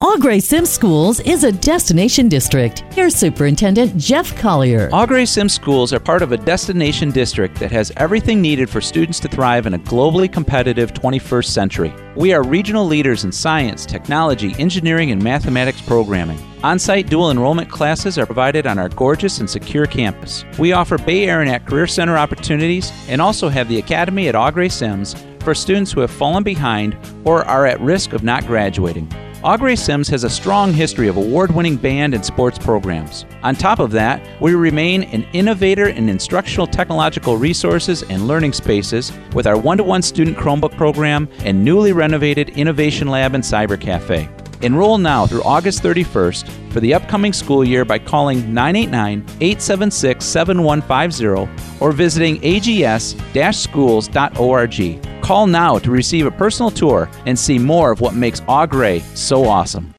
Au Gres Schools is a destination district. Here's Superintendent Jeff Collier. Au Gres Schools are part of a destination district that has everything needed for students to thrive in a globally competitive 21st century. We are regional leaders in science, technology, engineering, and mathematics programming. On-site dual enrollment classes are provided on our gorgeous and secure campus. We offer Bay Area Career Center opportunities and also have the Academy at Au Gres Sims for students who have fallen behind or are at risk of not graduating. Au Gres Sims has a strong history of award-winning band and sports programs. On top of that, we remain an innovator in instructional technological resources and learning spaces with our one-to-one student Chromebook program and newly renovated Innovation Lab and Cyber Cafe. Enroll now through August 31st for the upcoming school year by calling 989-876-7150 or visiting ags-schools.org. Call now to receive a personal tour and see more of what makes Au Gres so awesome.